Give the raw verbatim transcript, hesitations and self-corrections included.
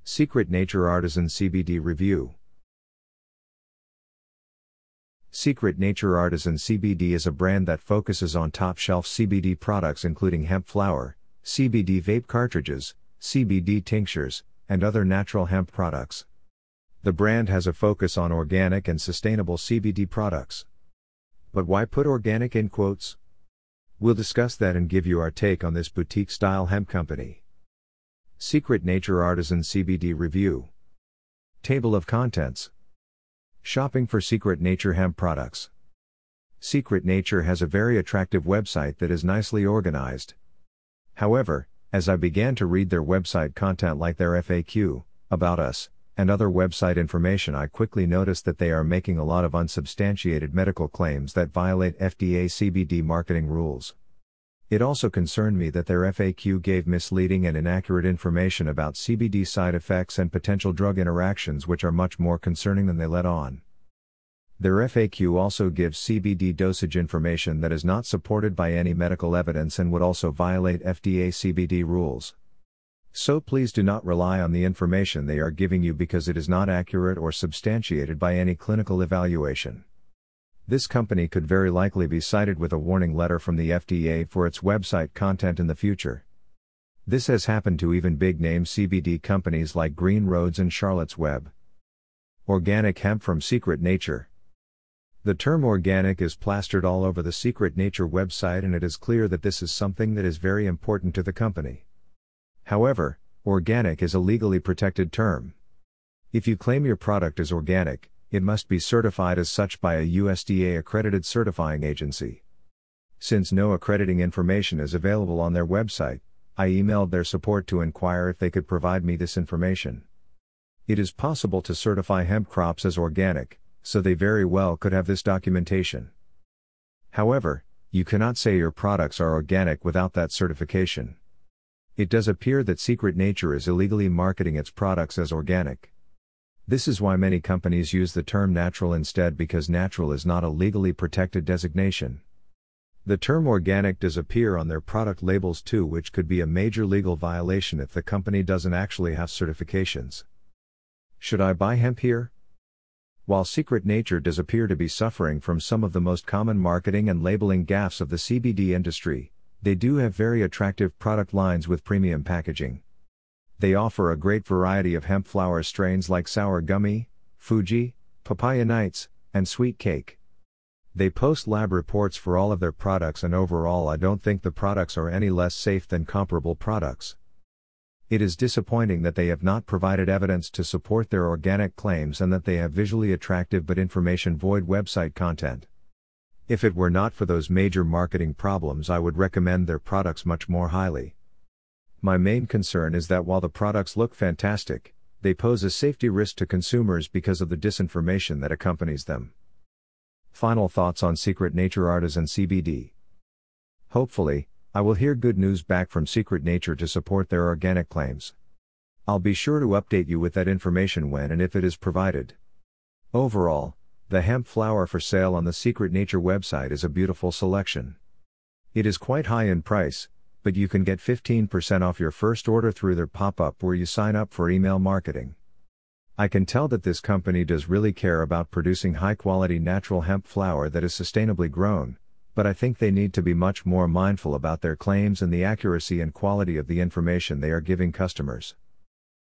Secret Nature Artisan C B D Review. Secret Nature Artisan C B D is a brand that focuses on top-shelf C B D products including hemp flower, C B D vape cartridges, C B D tinctures, and other natural hemp products. The brand has a focus on organic and sustainable C B D products. But why put organic in quotes? We'll discuss that and give you our take on this boutique-style hemp company. Secret Nature Artisan C B D Review. Table of Contents. Shopping for Secret Nature Hemp Products. Secret Nature has a very attractive website that is nicely organized. However, as I began to read their website content like their F A Q, About Us, and other website information, I quickly noticed that they are making a lot of unsubstantiated medical claims that violate F D A C B D marketing rules. It also concerned me that their F A Q gave misleading and inaccurate information about C B D side effects and potential drug interactions, which are much more concerning than they let on. Their F A Q also gives C B D dosage information that is not supported by any medical evidence and would also violate F D A C B D rules. So please do not rely on the information they are giving you because it is not accurate or substantiated by any clinical evaluation. This company could very likely be cited with a warning letter from the F D A for its website content in the future. This has happened to even big-name C B D companies like Green Roads and Charlotte's Web. Organic hemp from Secret Nature. The term organic is plastered all over the Secret Nature website, and it is clear that this is something that is very important to the company. However, organic is a legally protected term. If you claim your product is organic, it must be certified as such by a U S D A-accredited certifying agency. Since no accrediting information is available on their website, I emailed their support to inquire if they could provide me this information. It is possible to certify hemp crops as organic, so they very well could have this documentation. However, you cannot say your products are organic without that certification. It does appear that Secret Nature is illegally marketing its products as organic. This is why many companies use the term natural instead, because natural is not a legally protected designation. The term organic does appear on their product labels too, which could be a major legal violation if the company doesn't actually have certifications. Should I buy hemp here? While Secret Nature does appear to be suffering from some of the most common marketing and labeling gaffes of the C B D industry, they do have very attractive product lines with premium packaging. They offer a great variety of hemp flower strains like Sour Gummy, Fuji, Papaya Nights, and Sweet Cake. They post lab reports for all of their products, and overall I don't think the products are any less safe than comparable products. It is disappointing that they have not provided evidence to support their organic claims and that they have visually attractive but information void website content. If it were not for those major marketing problems, I would recommend their products much more highly. My main concern is that while the products look fantastic, they pose a safety risk to consumers because of the disinformation that accompanies them. Final thoughts on Secret Nature Artisan C B D. Hopefully, I will hear good news back from Secret Nature to support their organic claims. I'll be sure to update you with that information when and if it is provided. Overall, the hemp flower for sale on the Secret Nature website is a beautiful selection. It is quite high in price, but you can get fifteen percent off your first order through their pop-up where you sign up for email marketing. I can tell that this company does really care about producing high-quality natural hemp flower that is sustainably grown, but I think they need to be much more mindful about their claims and the accuracy and quality of the information they are giving customers.